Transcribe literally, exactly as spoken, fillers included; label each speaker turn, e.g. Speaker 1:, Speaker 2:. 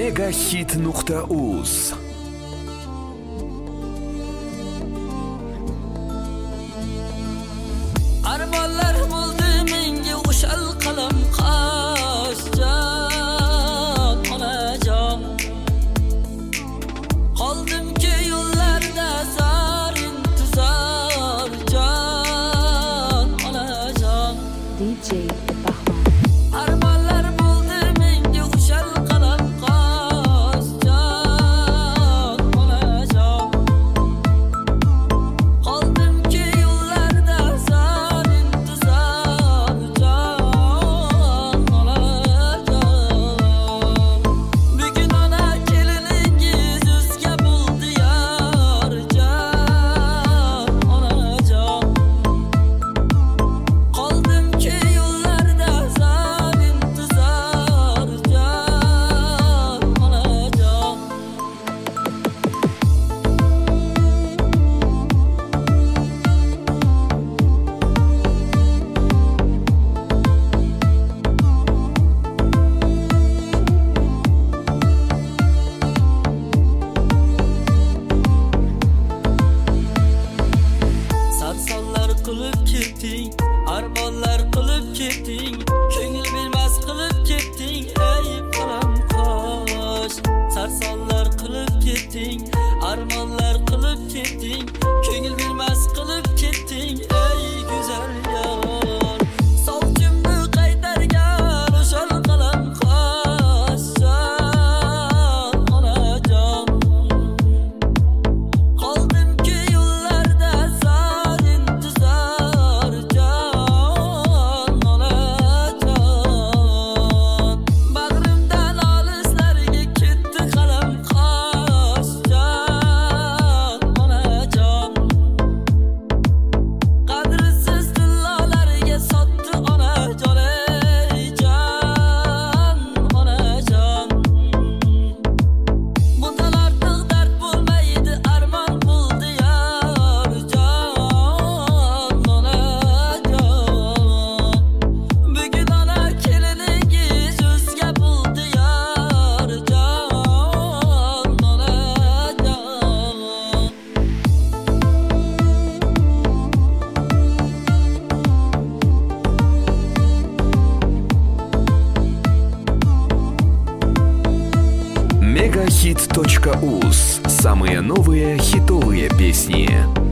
Speaker 1: Megahit nuqta uz.
Speaker 2: Armonlar bo'ldi menga o'shal qalam qashjon onajon. Qoldimki yo'llarda zar intizor jon onajon.
Speaker 3: D J
Speaker 2: Armonlar bo'ldi menga o'shal qalam qashjon onajon. Qoldimki yo'llarda zar intizor jon onajon. Bugun ona keliningiz o'zga bo'ldi yor jon onajon. Qoldimki yo'llarda zar intizor jon onajon. Sarsonlar qilib ketding, armonlar qilib ketding, ko'ngil bilmas qilib ketding, ey qalam qosh. Sarsonlar qilib ketding, armonlar qilib ketding, ko'ngil bilmas qilib ketding, ey go'zal yor. Sovchimni qaytargan o'shal qalam qosh jon onajon. Qoldimki yo'llarda zar intizor jon onajon. Bag'rimdan olislarga ketdi qalam qosh jon onajon. Qadrsiz tillolarga sotdi onajon ey jon onajon. Bundan ortiq dard bo'lmaydi, armon bo'ldi yor jon onajon. Bugun ona keliningiz o'zga bo'ldi yor jon onajon.
Speaker 1: Megahit точка уз. Самые новые хитовые песни.